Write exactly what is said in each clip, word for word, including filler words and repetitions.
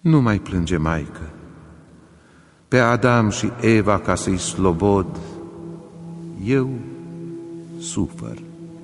Nu mai plânge, Maică, pe Adam și Eva ca să-i slobod, eu sufăr.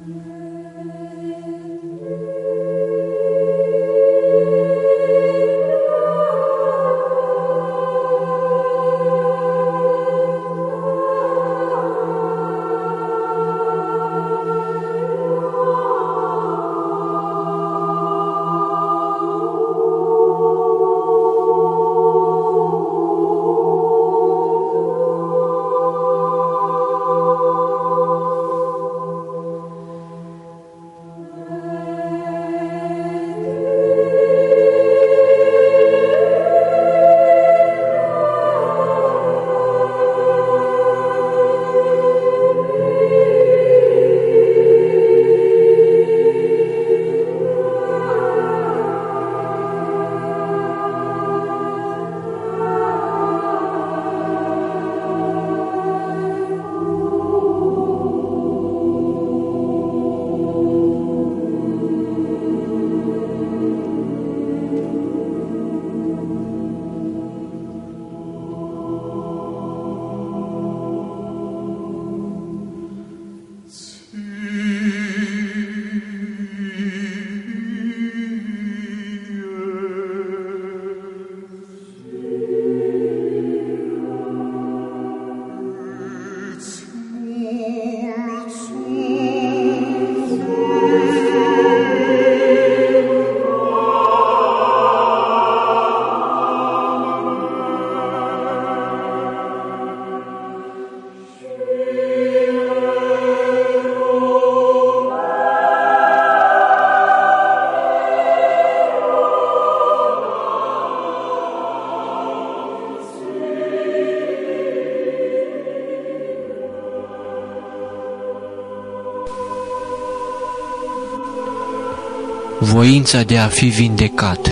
Voința de a fi vindecat.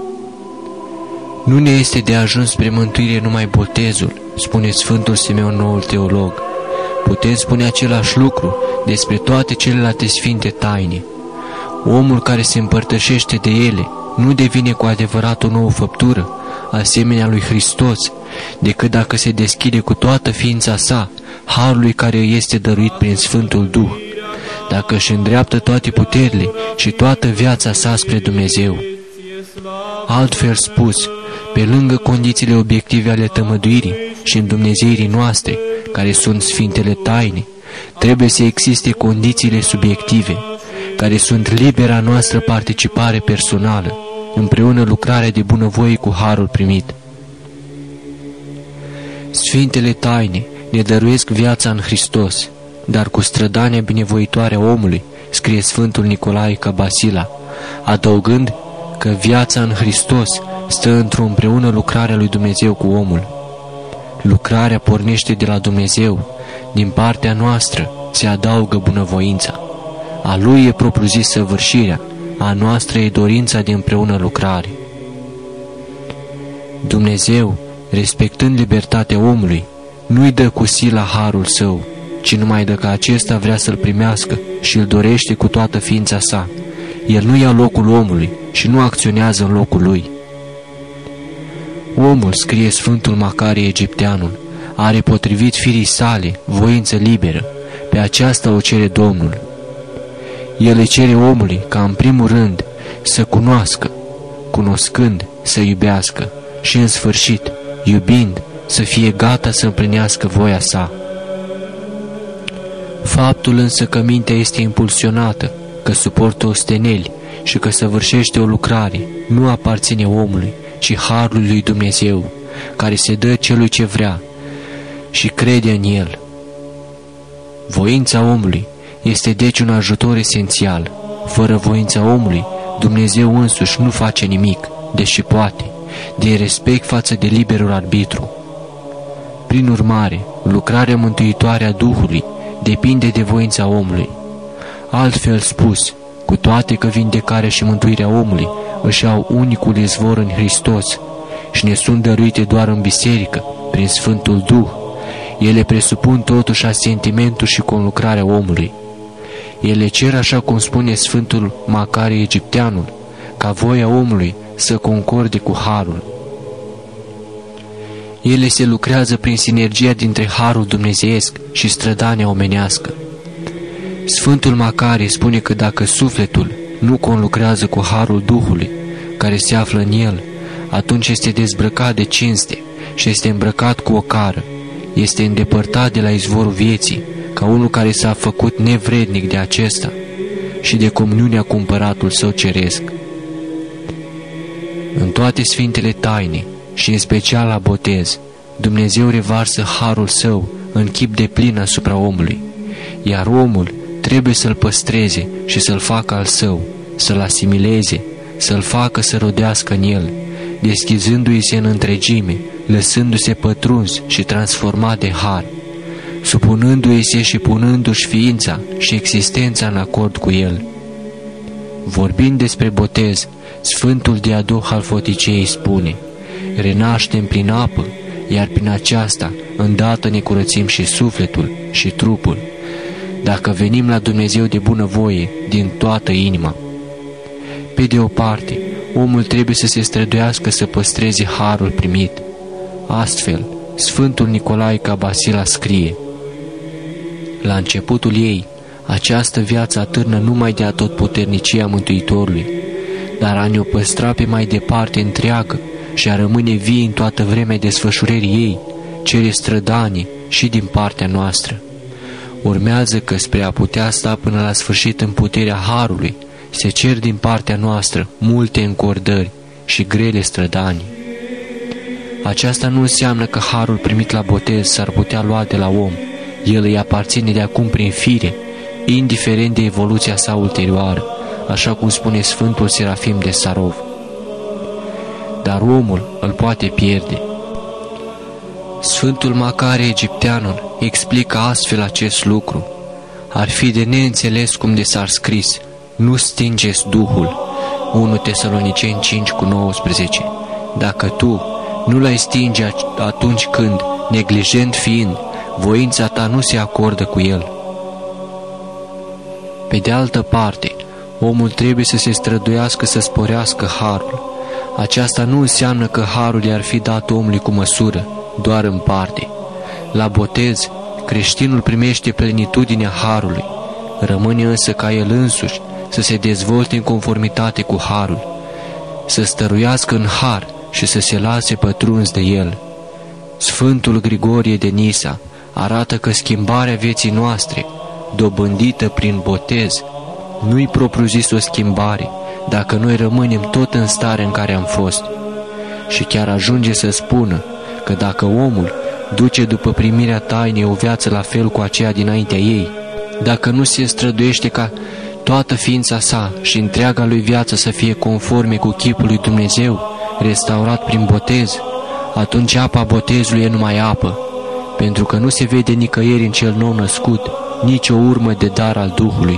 Nu ne este de ajuns spre mântuire numai botezul, spune Sfântul Simeon, noul teolog. Putem spune același lucru despre toate celelalte sfinte taine. Omul care se împărtășește de ele nu devine cu adevărat o nouă făptură, asemenea lui Hristos, decât dacă se deschide cu toată ființa sa harului care îi este dăruit prin Sfântul Duh, dacă își îndreaptă toate puterile și toată viața sa spre Dumnezeu. Altfel spus, pe lângă condițiile obiective ale tămăduirii și îndumnezeirii noastre, care sunt sfintele taine, trebuie să existe condițiile subiective, care sunt libera noastră participare personală, împreună lucrarea de bunăvoie cu harul primit. Sfintele taine ne dăruiesc viața în Hristos, dar cu strădania binevoitoare a omului, scrie Sfântul Nicolae Cabasila, adăugând că viața în Hristos stă într-o împreună lucrare a lui Dumnezeu cu omul. Lucrarea pornește de la Dumnezeu, din partea noastră se adaugă bunăvoința. A Lui e propriu-zis săvârșirea, a noastră e dorința de împreună lucrare. Dumnezeu, respectând libertatea omului, nu-i dă cu sila harul său, ci numai dacă acesta vrea să-l primească și îl dorește cu toată ființa sa. El nu ia locul omului și nu acționează în locul lui. Omul, scrie Sfântul Macarie Egipteanul, are potrivit firii sale voință liberă, pe aceasta o cere Domnul. El îi cere omului ca în primul rând să cunoască, cunoscând să iubească și în sfârșit, iubind, să fie gata să împlinească voia sa. Faptul însă că mintea este impulsionată, că suportă osteneli și că săvârșește o lucrare, nu aparține omului, ci harului lui Dumnezeu, care se dă celui ce vrea și crede în el. Voința omului este deci un ajutor esențial. Fără voința omului, Dumnezeu însuși nu face nimic, deși poate, din respect față de liberul arbitru. Prin urmare, lucrarea mântuitoare a Duhului depinde de voința omului. Altfel spus, cu toate că vindecarea și mântuirea omului își au unicul izvor în Hristos și ne sunt dăruite doar în biserică, prin Sfântul Duh, ele presupun totuși asentimentul și conlucrarea omului. Ele cer, așa cum spune Sfântul Macarie Egipteanul, ca voia omului să concorde cu harul. Ele se lucrează prin sinergia dintre harul dumnezeiesc și strădania omenească. Sfântul Macarie spune că dacă sufletul nu conlucrează cu harul Duhului care se află în el, atunci este dezbrăcat de cinste și este îmbrăcat cu ocară, este îndepărtat de la izvorul vieții, ca unul care s-a făcut nevrednic de acesta și de comuniunea cu împăratul său ceresc. În toate sfintele taine și în special la botez, Dumnezeu revarsă harul său în chip de plin asupra omului, iar omul trebuie să-l păstreze și să-l facă al său, să-l asimileze, să-l facă să rodească în el, deschizându-i se în întregime, lăsându-se pătruns și transformat de har, supunându-i se și punându-și ființa și existența în acord cu el. Vorbind despre botez, Sfântul Diadoh al Foticei spune: renaștem prin apă, iar prin aceasta îndată ne curățim și sufletul și trupul, dacă venim la Dumnezeu de bunăvoie din toată inima. Pe de o parte, omul trebuie să se străduiască să păstreze harul primit. Astfel, Sfântul Nicolae Cabasila scrie: la începutul ei, această viață atârnă numai de atotputernicia Mântuitorului, dar a ne-o păstra pe mai departe întreagă și a rămâne vie în toată vremea desfășurării ei, cere strădanie și din partea noastră. Urmează că spre a putea sta până la sfârșit în puterea harului, se cer din partea noastră multe încordări și grele strădanii. Aceasta nu înseamnă că harul primit la botez s-ar putea lua de la om. El îi aparține de acum prin fire, indiferent de evoluția sa ulterioară, așa cum spune Sfântul Serafim de Sarov. Dar omul îl poate pierde. Sfântul Macarie Egipteanul explică astfel acest lucru: ar fi de neînțeles cum de s-ar scris: nu stingeți Duhul, unu Tesaloniceni cinci cu nouăsprezece, dacă tu nu l-ai stinge atunci când, neglijent fiind, voința ta nu se acordă cu el. Pe de altă parte, omul trebuie să se străduiască să sporească harul. Aceasta nu înseamnă că harul i-ar fi dat omului cu măsură, doar în parte. La botez, creștinul primește plenitudinea harului, rămâne însă ca el însuși să se dezvolte în conformitate cu harul, să stăruiască în har și să se lase pătruns de el. Sfântul Grigorie de Nisa arată că schimbarea vieții noastre, dobândită prin botez, nu-i propriu-zis o schimbare dacă noi rămânem tot în stare în care am fost. Și chiar ajunge să spună că dacă omul duce după primirea tainei o viață la fel cu aceea dinaintea ei, dacă nu se străduiește ca toată ființa sa și întreaga lui viață să fie conforme cu chipul lui Dumnezeu, restaurat prin botez, atunci apa botezului e numai apă, pentru că nu se vede nicăieri în cel nou născut nicio urmă de dar al Duhului.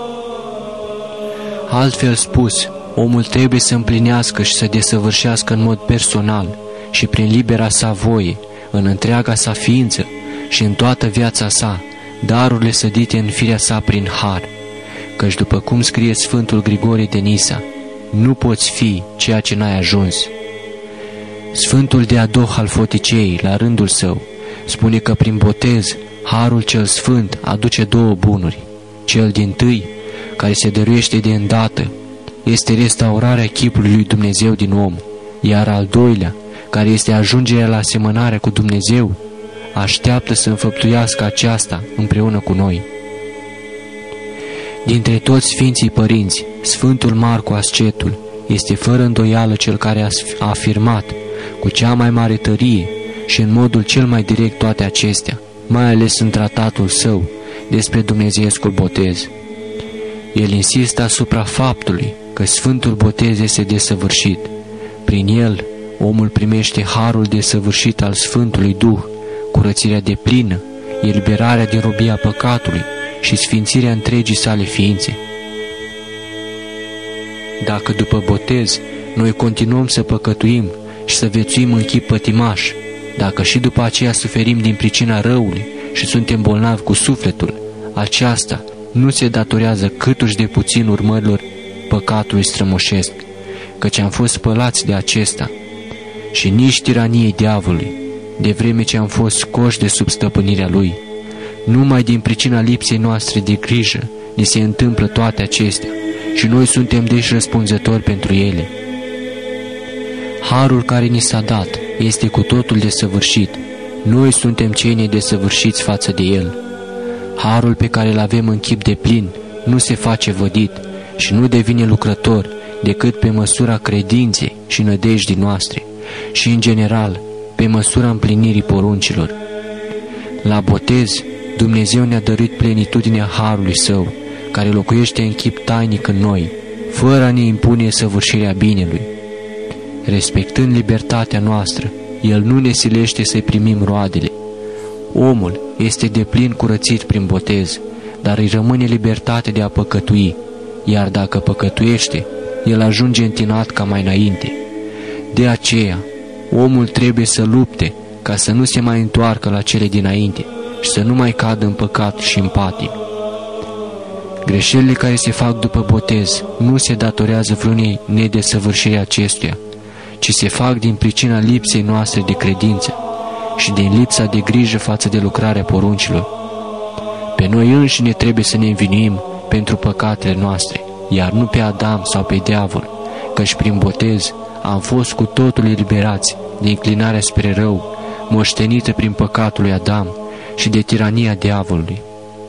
Altfel spus, omul trebuie să împlinească și să desăvârșească în mod personal și prin libera sa voie, în întreaga sa ființă și în toată viața sa, darurile sădite în firea sa prin har, căci după cum scrie Sfântul Grigorie de Nisa, nu poți fi ceea ce n-ai ajuns. Sfântul Diadoh al Foticei, la rândul său, spune că prin botez, harul cel sfânt aduce două bunuri. Cel dintâi, care se dăruiește de îndată, este restaurarea chipului lui Dumnezeu din om, iar al doilea, care este ajungerea la asemănarea cu Dumnezeu, așteaptă să înfăptuiască aceasta împreună cu noi. Dintre toți Sfinții Părinți, Sfântul Marcu Ascetul este fără îndoială cel care a afirmat cu cea mai mare tărie și în modul cel mai direct toate acestea, mai ales în tratatul său despre dumnezeiescul botez. El insistă asupra faptului că Sfântul Botez este desăvârșit. Prin el, omul primește harul desăvârșit al Sfântului Duh, curățirea deplină, eliberarea din robia păcatului și sfințirea întregii sale ființe. Dacă după botez noi continuăm să păcătuim și să viețuim în chip pătimaș, dacă și după aceea suferim din pricina răului și suntem bolnavi cu sufletul, aceasta nu se datorează câtuși de puțin urmărilor păcatului strămoșesc, căci am fost spălați de acesta, și nici tiraniei diavolului, de vreme ce am fost scoși de sub stăpânirea lui. Numai din pricina lipsei noastre de grijă ni se întâmplă toate acestea și noi suntem deci răspunzători pentru ele. Harul care ni s-a dat este cu totul desăvârșit. Noi suntem cei nedesăvârșiți față de el. Harul pe care îl avem în chip de plin nu se face vădit și nu devine lucrător decât pe măsura credinței și nădejdii noastre și, în general, pe măsura împlinirii poruncilor. La botez, Dumnezeu ne-a dăruit plenitudinea Harului Său, care locuiește în chip tainic în noi, fără a ne impune săvârșirea binelui. Respectând libertatea noastră, El nu ne silește să-i primim roadele. Omul este deplin curățit prin botez, dar îi rămâne libertate de a păcătui, iar dacă păcătuiește, el ajunge întinat ca mai înainte. De aceea, omul trebuie să lupte ca să nu se mai întoarcă la cele dinainte și să nu mai cadă în păcat și în patim. Greșelile care se fac după botez nu se datorează vreunei nedesăvârșiri acestuia, ci se fac din pricina lipsei noastre de credință și din lipsa de grijă față de lucrarea poruncilor. Pe noi înșine trebuie să ne învinuim pentru păcatele noastre, iar nu pe Adam sau pe diavol, căci prin botez am fost cu totul eliberați de inclinarea spre rău, moștenită prin păcatul lui Adam și de tirania diavolului.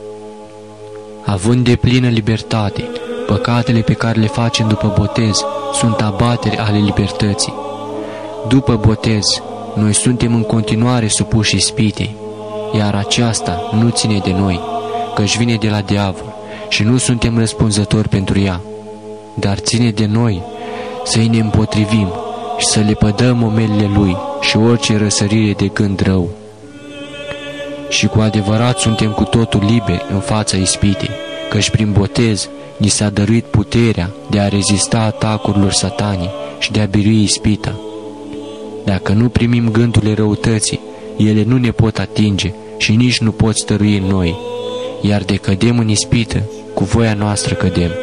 Având de plină libertate, păcatele pe care le facem după botez sunt abateri ale libertății. După botez, noi suntem în continuare supuși ispitei, iar aceasta nu ține de noi, căci vine de la diavol și nu suntem răspunzători pentru ea, dar ține de noi să-i ne împotrivim și să le pădăm omelile lui și orice răsărire de gând rău. Și cu adevărat suntem cu totul liberi în fața ispitei, căci prin botez ni s-a dăruit puterea de a rezista atacurilor satanii și de a birui ispita. Dacă nu primim gândurile răutății, ele nu ne pot atinge și nici nu pot stărui în noi, iar de cădem în ispită, cu voia noastră cădem.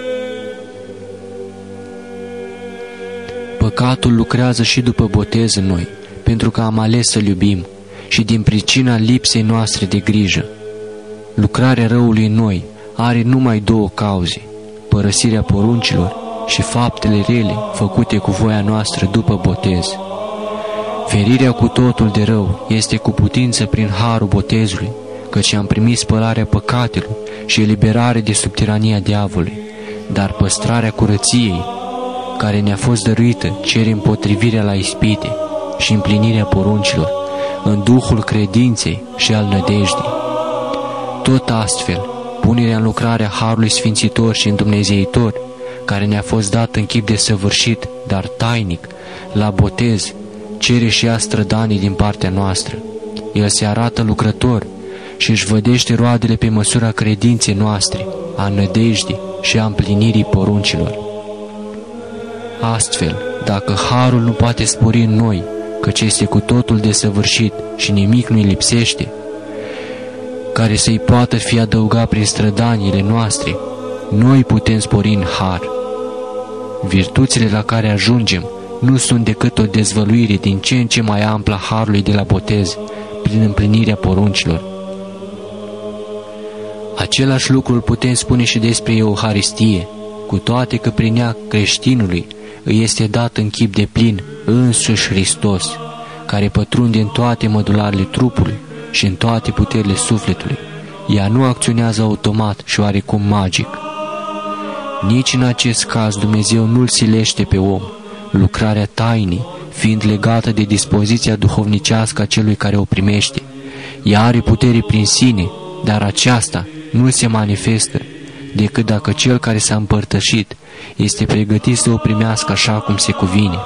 Păcatul lucrează și după botez în noi, pentru că am ales să-L iubim și din pricina lipsei noastre de grijă. Lucrarea răului în noi are numai două cauze: părăsirea poruncilor și faptele rele făcute cu voia noastră după botez. Ferirea cu totul de rău este cu putință prin harul botezului, căci am primit spălarea păcatelor și eliberare de sub tirania diavolului, dar păstrarea curăției, care ne-a fost dăruită, cere împotrivirea la ispite și împlinirea poruncilor, în duhul credinței și al nădejdii. Tot astfel, punerea în lucrarea harului sfințitor și îndumnezeitor, care ne-a fost dat în chip de săvârșit, dar tainic, la botez, cere și ea strădanii din partea noastră. El se arată lucrător și își vădește roadele pe măsura credinței noastre, a nădejdii și a împlinirii poruncilor. Astfel, dacă harul nu poate spori în noi, căci este cu totul desăvârșit și nimic nu-i lipsește, care să-i poată fi adăugat prin strădaniile noastre, noi putem spori în har. Virtuțile la care ajungem nu sunt decât o dezvăluire din ce în ce mai amplă a harului de la botez, prin împlinirea poruncilor. Același lucru îl putem spune și despre Euharistie, cu toate că prin ea creștinului îi este dat în chip de plin însuși Hristos, care pătrunde în toate mădularele trupului și în toate puterile sufletului. Ea nu acționează automat și oarecum magic. Nici în acest caz Dumnezeu nu-l silește pe om, lucrarea tainii fiind legată de dispoziția duhovnicească a celui care o primește. Ea are putere prin sine, dar aceasta nu se manifestă decât dacă cel care s-a împărtășit este pregătit să o primească așa cum se cuvine.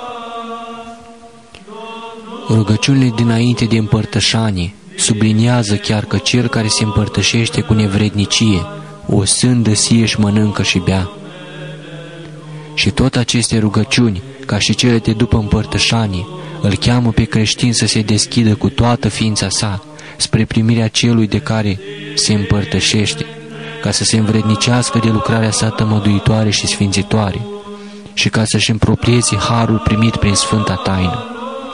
Rugăciunile dinainte de împărtășanie subliniază chiar că cel care se împărtășește cu nevrednicie o sândă sie și mănâncă și bea. Și tot aceste rugăciuni, ca și cele de după împărtășanie, îl cheamă pe creștin să se deschidă cu toată ființa sa spre primirea celui de care se împărtășește, ca să se învrednicească de lucrarea sa tămăduitoare și sfințitoare. și ca să-și împroprieze harul primit prin Sfânta Taină.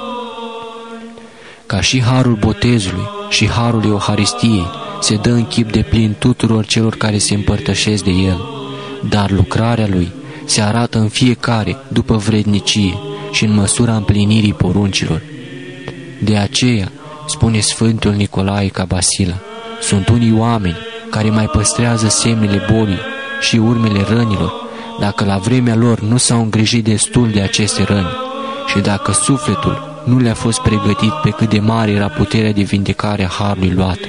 Ca și harul botezului și harul Euharistiei se dă în chip de plin tuturor celor care se împărtășesc de el, dar lucrarea lui se arată în fiecare după vrednicie și în măsura împlinirii poruncilor. De aceea, spune Sfântul Nicolae Cabasila, sunt unii oameni care mai păstrează semnele bolii și urmele rănilor, dacă la vremea lor nu s-au îngrijit destul de aceste răni și dacă sufletul nu le-a fost pregătit pe cât de mare era puterea de vindecare a harului luat.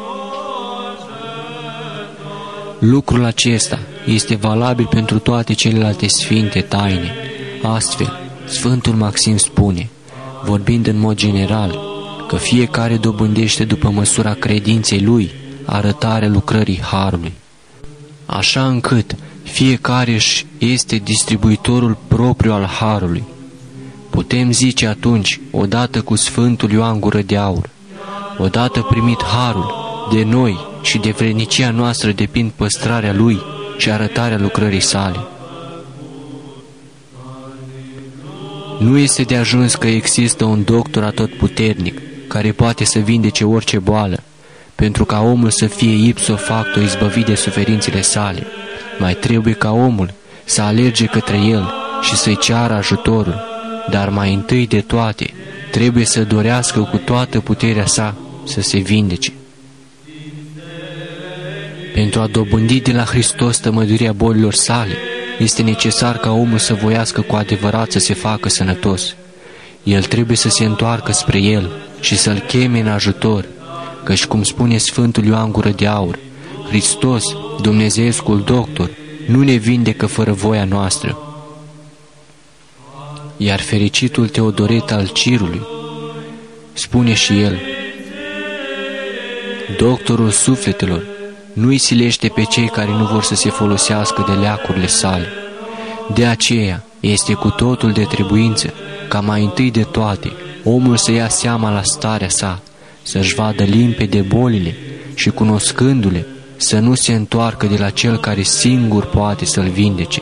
Lucrul acesta este valabil pentru toate celelalte sfinte taine. Astfel, Sfântul Maxim spune, vorbind în mod general, că fiecare dobândește după măsura credinței lui arătarea lucrării harului, așa încât fiecare își este distribuitorul propriu al harului. Putem zice atunci, odată cu Sfântul Ioan Gură de Aur, odată primit harul, de noi și de vrednicia noastră depind păstrarea lui și arătarea lucrării sale. Nu este de ajuns că există un doctor atotputernic care poate să vindece orice boală, pentru ca omul să fie ipso facto izbăvit de suferințele sale. Mai trebuie ca omul să alerge către el și să-i ceară ajutorul, dar mai întâi de toate trebuie să dorească cu toată puterea sa să se vindece. Pentru a dobândi de la Hristos tămăduirea bolilor sale, este necesar ca omul să voiască cu adevărat să se facă sănătos. El trebuie să se întoarcă spre El și să-L cheme în ajutor, căci, cum spune Sfântul Ioan Gură de Aur, Hristos, Dumnezeescul doctor, nu ne vindecă fără voia noastră. Iar fericitul Teodoret al Cirului spune și el, doctorul sufletelor nu-i silește pe cei care nu vor să se folosească de leacurile sale. De aceea este cu totul de trebuință ca mai întâi de toate omul să ia seama la starea sa, să-și vadă limpede bolile și, cunoscându-le, să nu se întoarcă de la cel care singur poate să-l vindece.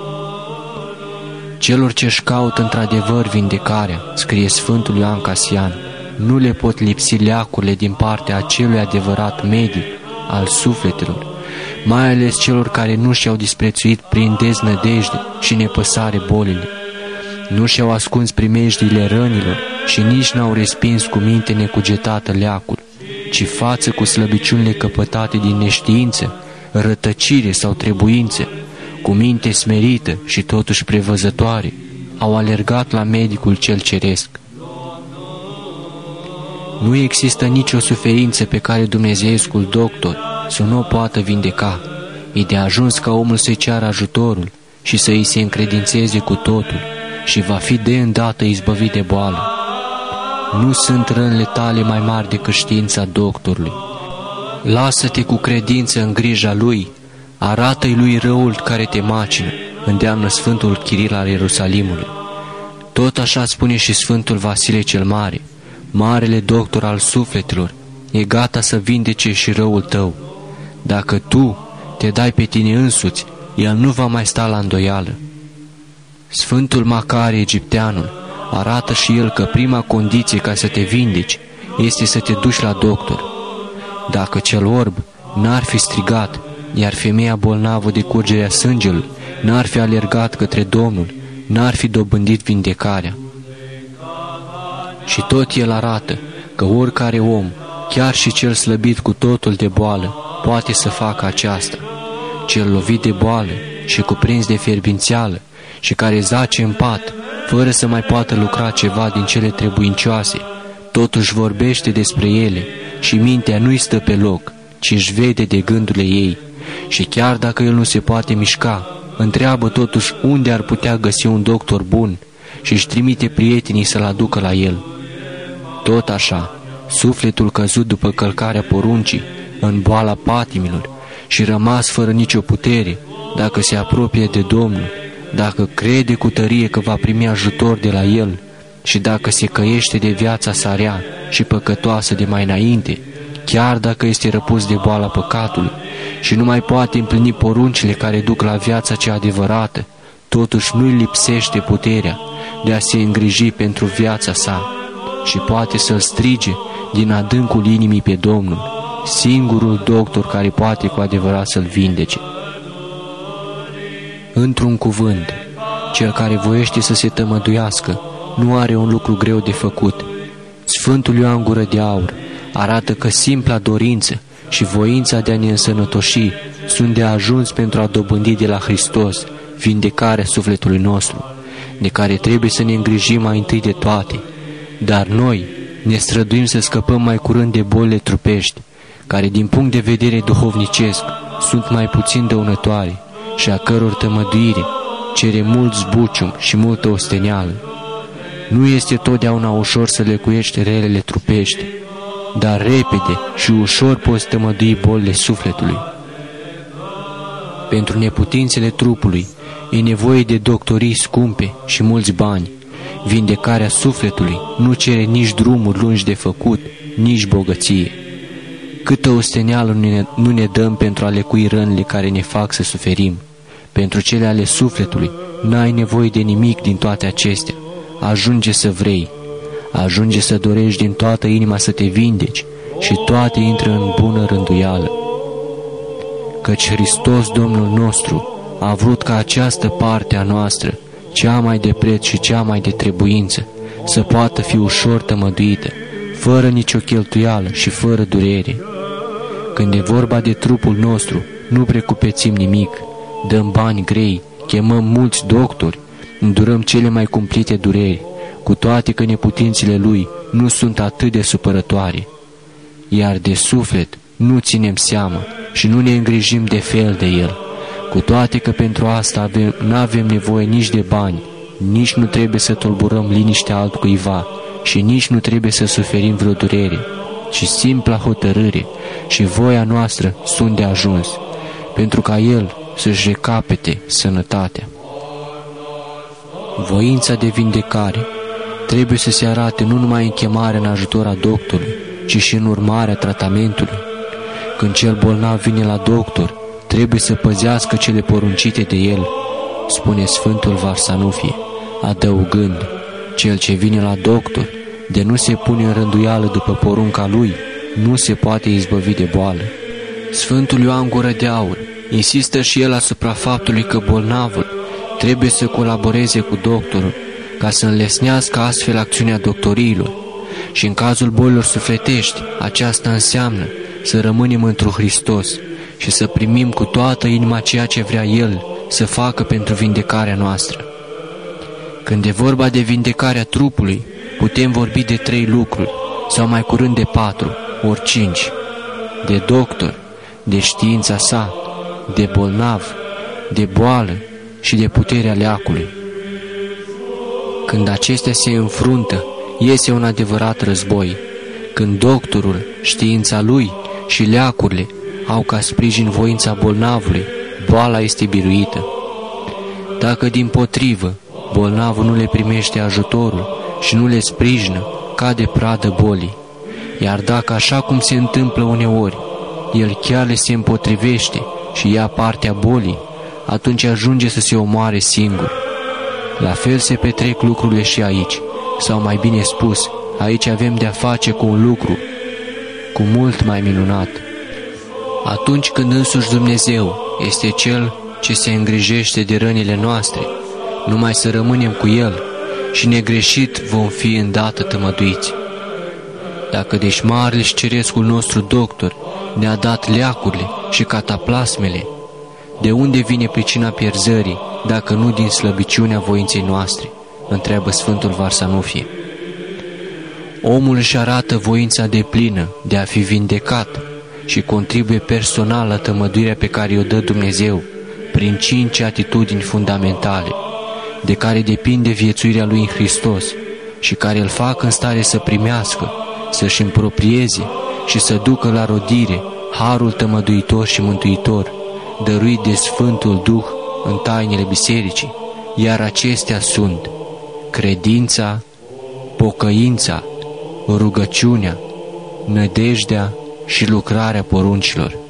Celor ce-și caută într-adevăr vindecarea, scrie Sfântul Ioan Casian, nu le pot lipsi leacurile din partea acelui adevărat medic al sufletelor, mai ales celor care nu și-au disprețuit prin deznădejde și nepăsare bolile, nu și-au ascuns primejdiile rănilor și nici n-au respins cu minte necugetată leacul, ci față cu slăbiciunile căpătate din neștiință, rătăcire sau trebuință, cu minte smerită și totuși prevăzătoare, au alergat la medicul cel ceresc. Nu există nicio suferință pe care dumnezeescul doctor să nu o poată vindeca. E de ajuns ca omul să-i ceară ajutorul și să îi se încredințeze cu totul și va fi de îndată izbăvit de boală. Nu sunt rănile tale mai mari decât știința doctorului. Lasă-te cu credință în grija lui, arată-i lui răul care te macină, îndeamnă Sfântul Chiril al Ierusalimului. Tot așa spune și Sfântul Vasile cel Mare, marele doctor al sufletelor, e gata să vindece și răul tău. Dacă tu te dai pe tine însuți, el nu va mai sta la îndoială. Sfântul Macare Egipteanul arată și el că prima condiție ca să te vindeci este să te duci la doctor. Dacă cel orb n-ar fi strigat, iar femeia bolnavă de curgerea sângelui n-ar fi alergat către Domnul, n-ar fi dobândit vindecarea. Și tot el arată că oricare om, chiar și cel slăbit cu totul de boală, poate să facă aceasta. Cel lovit de boală și cuprins de fierbințeală și care zace în pat, fără să mai poată lucra ceva din cele trebuincioase, totuși vorbește despre ele și mintea nu-i stă pe loc, ci își vede de gândurile ei. Și chiar dacă el nu se poate mișca, întreabă totuși unde ar putea găsi un doctor bun și își trimite prietenii să-l aducă la el. Tot așa, sufletul căzut după călcarea poruncii, în boala patimilor și rămas fără nicio putere, dacă se apropie de Domnul, dacă crede cu tărie că va primi ajutor de la El și dacă se căiește de viața sa rea și păcătoasă de mai înainte, chiar dacă este răpus de boala păcatului și nu mai poate împlini poruncile care duc la viața cea adevărată, totuși nu-i lipsește puterea de a se îngriji pentru viața sa și poate să-L strige din adâncul inimii pe Domnul, singurul doctor care poate cu adevărat să-l vindece. Într-un cuvânt, cel care voiește să se tămăduiască nu are un lucru greu de făcut. Sfântul Ioan Gură de Aur arată că simpla dorință și voința de a ne însănătoși sunt de ajuns pentru a dobândi de la Hristos vindecarea sufletului nostru, de care trebuie să ne îngrijim mai întâi de toate. Dar noi ne străduim să scăpăm mai curând de bolile trupești, care din punct de vedere duhovnicesc sunt mai puțin dăunătoare și a căror tămăduire cere mult zbucium și multă osteneală. Nu este totdeauna ușor să lecuiești relele trupești, dar repede și ușor poți tămădui bolile sufletului. Pentru neputințele trupului e nevoie de doctorii scumpe și mulți bani. Vindecarea sufletului nu cere nici drumuri lungi de făcut, nici bogăție. Câtă osteneală nu ne, nu ne dăm pentru a lecui rănile care ne fac să suferim. Pentru cele ale sufletului n-ai nevoie de nimic din toate acestea. Ajunge să vrei, ajunge să dorești din toată inima să te vindeci și toate intră în bună rânduială. Căci Hristos Domnul nostru a vrut ca această parte a noastră, cea mai de preț și cea mai de trebuință, să poată fi ușor tămăduită, fără nicio cheltuială și fără durere. Când e vorba de trupul nostru, nu precupețim nimic, dăm bani grei, chemăm mulți doctori, îndurăm cele mai cumplite dureri, cu toate că neputințele lui nu sunt atât de supărătoare. Iar de suflet nu ținem seama și nu ne îngrijim de fel de el, cu toate că pentru asta avem, n-avem nevoie nici de bani, nici nu trebuie să tulburăm liniștea altcuiva și nici nu trebuie să suferim vreo durere, ci simpla hotărâre și voia noastră sunt de ajuns, pentru ca el să-și recapete sănătatea. Voința de vindecare trebuie să se arate nu numai în chemarea în ajutor a doctorului, ci și în urmarea tratamentului. Când cel bolnav vine la doctor, trebuie să păzească cele poruncite de el, spune Sfântul Varsanufie, adăugând, cel ce vine la doctor, de nu se pune în rânduială după porunca lui, nu se poate izbăvi de boală. Sfântul Ioan Gură de Aur insistă și el asupra faptului că bolnavul trebuie să colaboreze cu doctorul ca să înlesnească astfel acțiunea doctoriilor. Și în cazul bolilor sufletești, aceasta înseamnă să rămânem întru Hristos și să primim cu toată inima ceea ce vrea El să facă pentru vindecarea noastră. Când e vorba de vindecarea trupului, putem vorbi de trei lucruri, sau mai curând de patru, ori cinci: de doctor, de știința sa, de bolnav, de boală și de puterea leacului. Când acestea se înfruntă, iese un adevărat război. Când doctorul, știința lui și leacurile au ca sprijin voința bolnavului, boala este biruită. Dacă dimpotrivă bolnavul nu le primește ajutorul și nu le sprijină, cade pradă bolii. Iar dacă, așa cum se întâmplă uneori, el chiar le se împotrivește și ia partea bolii, atunci ajunge să se omoare singur. La fel se petrec lucrurile și aici, sau mai bine spus, aici avem de-a face cu un lucru cu mult mai minunat. Atunci când însuși Dumnezeu este Cel ce se îngrijește de rănile noastre, numai să rămânem cu El și negreșit vom fi îndată tămăduiți. Dacă deci marele și cerescul nostru doctor ne-a dat leacurile și cataplasmele, de unde vine pricina pierzării, dacă nu din slăbiciunea voinței noastre? Întreabă Sfântul Varsanufie. Omul își arată voința deplină de a fi vindecat și contribuie personal la tămăduirea pe care o dă Dumnezeu prin cinci atitudini fundamentale, de care depinde viețuirea lui în Hristos și care îl fac în stare să primească, să-și împroprieze și să ducă la rodire harul tămăduitor și mântuitor, dăruit de Sfântul Duh în tainele bisericii, iar acestea sunt credința, pocăința, rugăciunea, nădejdea și lucrarea poruncilor.